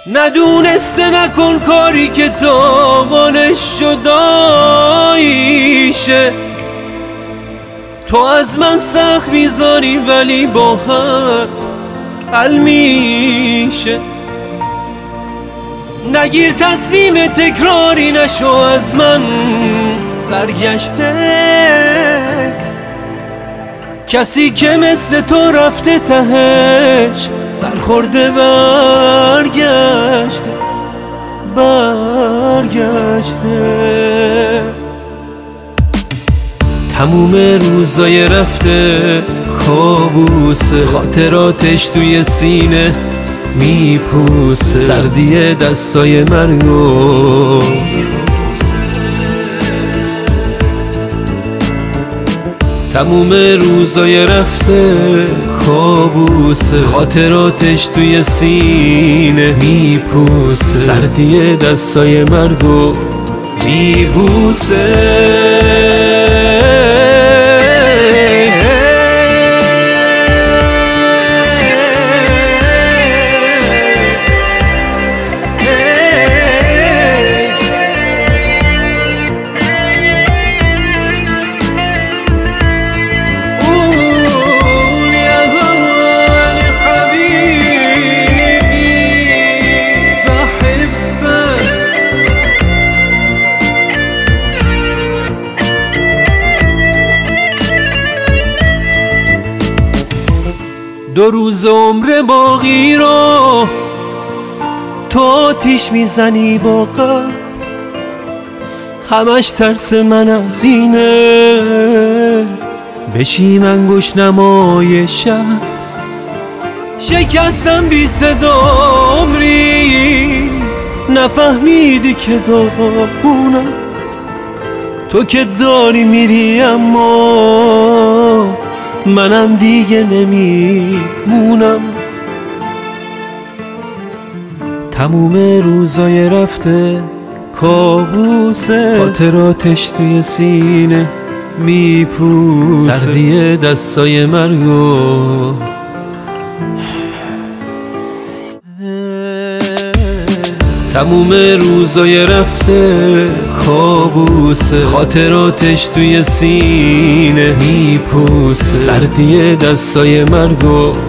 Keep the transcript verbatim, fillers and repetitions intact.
ندونسته نکن کاری که تاوانش جداییشه. تو از من سخت میذاری ولی با حرف حل میشه. نگیر تصمیم تکراری نشو از من سرگشته. کسی که مثل تو رفته تهش سرخورده برگشته برگشته. تموم روزای رفته کابوسه، خاطراتش توی سینه میپوسه، سردی دستای مرگو تموم روزای رفته کابوسه، خاطراتش توی سینه میپوسه، سردی دستای مرگو میبوسه. دو روز عمر باقی رو تو آتیش میزنی با قلب، همش ترس من از اینه بشیم انگوش نمای شب. شکستم بی صدا عمری، نفهمیدی که داغونم. تو که داری میری اما منم دیگه نمیمونم. تموم روزای رفته کابوسه، خاطراتش توی سینه میپوسه، سردی دستای مرگو تموم روزای رفته کابوسه، خاطراتش توی سینه میپوسه، سردی دستای مرگو